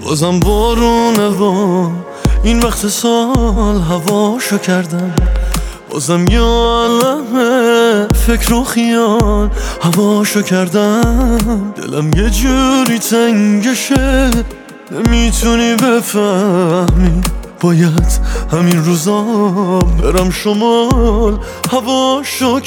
بازم بارونه و این وقت سال هواشو کردم، بازم یه عالمه فکر و خیال هواشو کردم. دلم یه جوری تنگشه نمیتونی بفهمی، باید همین روزا برم شمال هواشو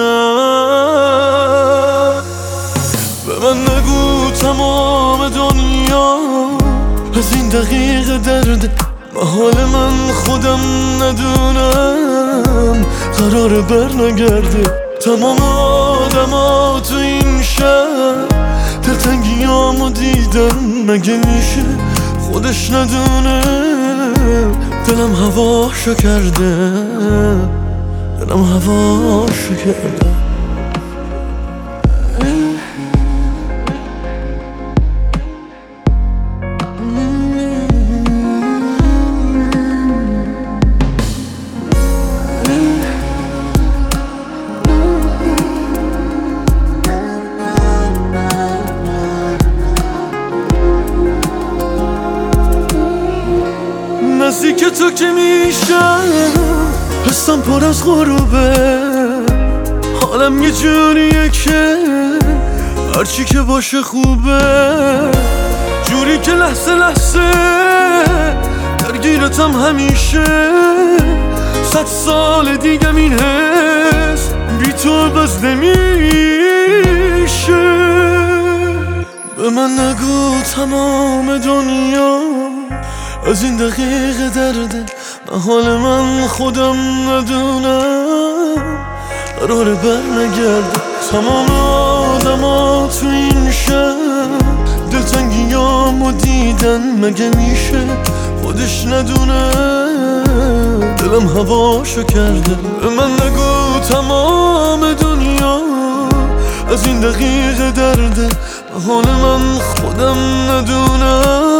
کردم. به من نگو تمام دنیا از این دقیقه درده، حال من خودم ندونم قرار بر نگرده. تمام آدما تو این شهر دلتنگیامو دیدن، مگه میشه خودش ندونه دلم هواشو کرده، دلم هواشو کرده. نزدیک تو که میشم حسم پر از غروبه، حالم یه جوریه که هرچی که باشه خوبه، جوری که لحظه لحظه درگیرتم همیشه. 100 سال دیگم این حس بی تو بس نمیشه. به من نگو تمام دنیا از این دقیقه درده، حال من خودم ندونم قرار بر نگرده. تمام آدما تو این شهر دلتنگیامو دیدن، مگه میشه خودش ندونه دلم هواشو کرده. به من نگو تمام دنیا از این دقیقه درده، حال من خودم ندونم